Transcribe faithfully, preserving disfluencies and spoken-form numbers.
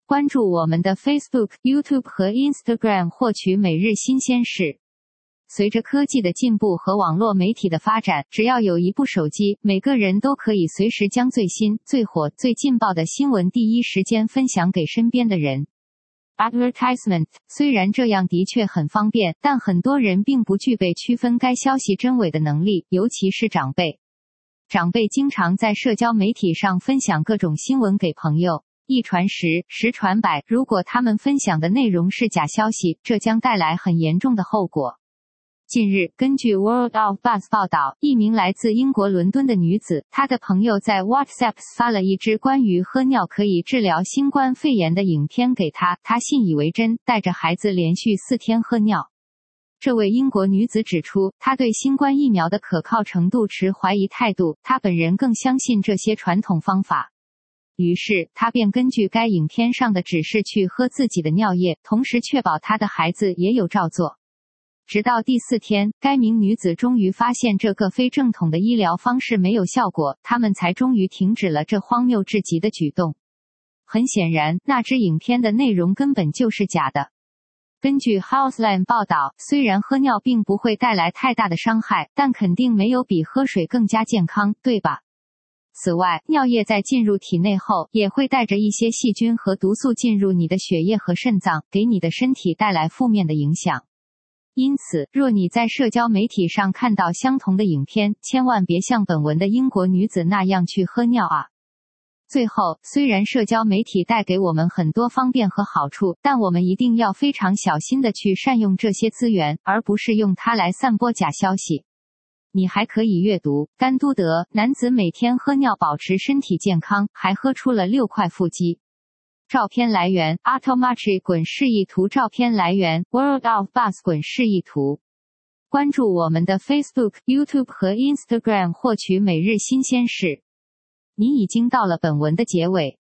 关注我们的 Facebook、YouTube 和 Instagram 获取每日新鲜事。随着科技的进步和网络媒体的发展，只要有一部手机，每个人都可以随时将最新、最火、最劲爆的新闻第一时间分享给身边的人。Advertisement 虽然这样的确很方便，但很多人并不具备区分该消息真伪的能力，尤其是长辈。长辈经常在社交媒体上分享各种新闻给朋友，一传十，十传百，如果他们分享的内容是假消息，这将带来很严重的后果。近日，根据 World of Buzz 报道，一名来自英国伦敦的女子，她的朋友在 WhatsApp 发了一支关于喝尿可以治疗新冠肺炎的影片给她，她信以为真，带着孩子连续四天喝尿。这位英国女子指出，她对新冠疫苗的可靠程度持怀疑态度，她本人更相信这些传统方法。于是，她便根据该影片上的指示去喝自己的尿液，同时确保她的孩子也有照做。直到第四天，该名女子终于发现这个非正统的医疗方式没有效果，他们才终于停止了这荒谬至极的举动。很显然，那支影片的内容根本就是假的。根据 Houseline 报道，虽然喝尿并不会带来太大的伤害，但肯定没有比喝水更加健康，对吧？此外，尿液在进入体内后，也会带着一些细菌和毒素进入你的血液和肾脏，给你的身体带来负面的影响。因此，若你在社交媒体上看到相同的影片，千万别像本文的英国女子那样去喝尿啊！最后，虽然社交媒体带给我们很多方便和好处，但我们一定要非常小心地去善用这些资源，而不是用它来散播假消息。你还可以阅读，甘都德男子每天喝尿保持身体健康，还喝出了六块腹肌。照片来源 Automatry 滚示意图，照片来源 World of Buzz 滚示意图。关注我们的 Facebook、YouTube 和 Instagram 获取每日新鲜事。你已经到了本文的结尾，